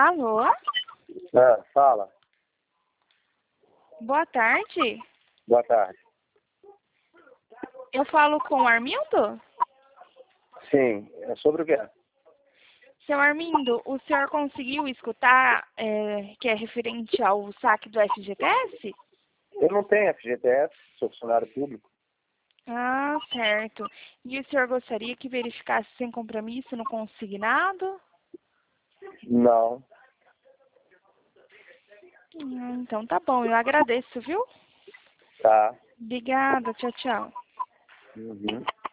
Alô? Fala. Boa tarde. Boa tarde. Eu falo com o Armindo? Sim, é sobre o quê? Seu Armindo, o senhor conseguiu escutar que é referente ao saque do FGTS? Eu não tenho FGTS, sou funcionário público. Ah, certo. E o senhor gostaria que verificasse sem compromisso no consignado? Não. Então tá bom, eu agradeço, viu? Tá. Obrigada, tchau, tchau. Uhum.